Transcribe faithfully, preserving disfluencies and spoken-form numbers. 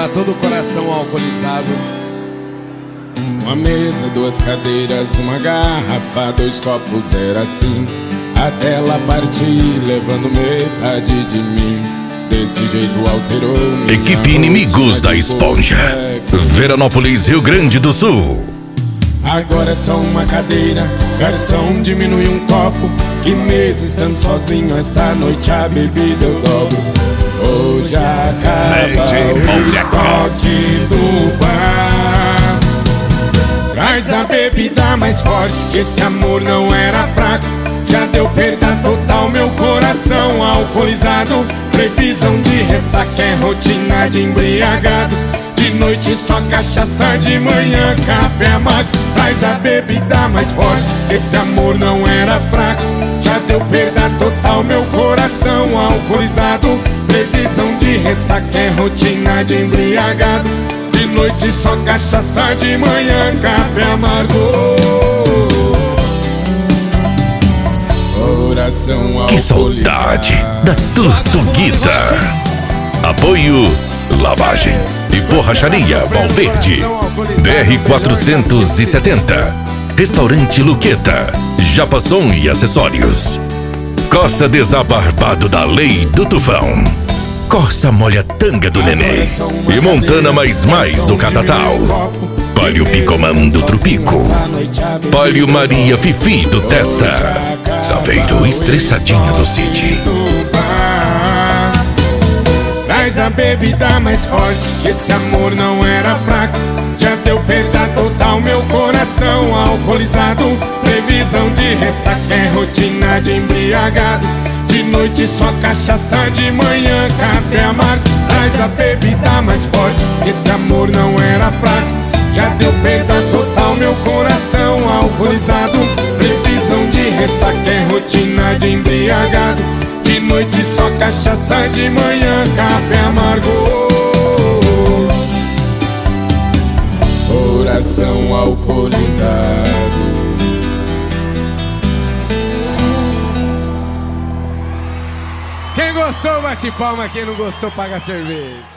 pra todo o coração alcoolizado. Uma mesa, duas cadeiras, uma garrafa, dois copos, era assim, até ela partir, levando metade de mim. Desse jeito alterou minha Equipe Inimigos da Esponja, Veranópolis, Rio Grande do Sul. Agora é só uma cadeira, garçom, diminui um copo, que mesmo estando sozinho essa noite a bebida eu dobro. Hoje acaba o estoque do bar. Traz a bebida mais forte, que esse amor não era fraco. Já deu perda total, meu coração alcoolizado. Previsão de ressaca é rotina de embriagado. De noite só cachaça, de manhã café amargo. Traz a bebida mais forte, esse amor não era fraco. Já deu perda total, meu coração alcoolizado. Previsão de ressaca é rotina de embriagado. De noite só cachaça, de manhã café amargo. Que saudade da Tortuguita. Apoio Lavagem e Borracharia Valverde. B R quatrocentos e setenta. Restaurante Luqueta, Japasson e Acessórios. Corsa Desabarbado da Lei do Tufão. Corsa Molha Tanga do Nenê. E Montana Mais Mais do Catatal. Palio Picomã do Trupico. Palio Maria Fifi do Testa. Saveiro Estressadinha do City. Traz a bebida mais forte, que esse amor não era fraco. Já deu perda total, meu coração alcoolizado. Previsão de ressaca é rotina de embriagado. De noite só cachaça, de manhã café amargo. Traz a bebida mais forte, que esse amor não era fraco. Já deu perda total, meu coração alcoolizado. Previsão de ressaca é rotina de embriagado. De noite só cachaça, de manhã café amargo. Coração alcoolizado. Quem gostou bate palma, quem não gostou paga cerveja.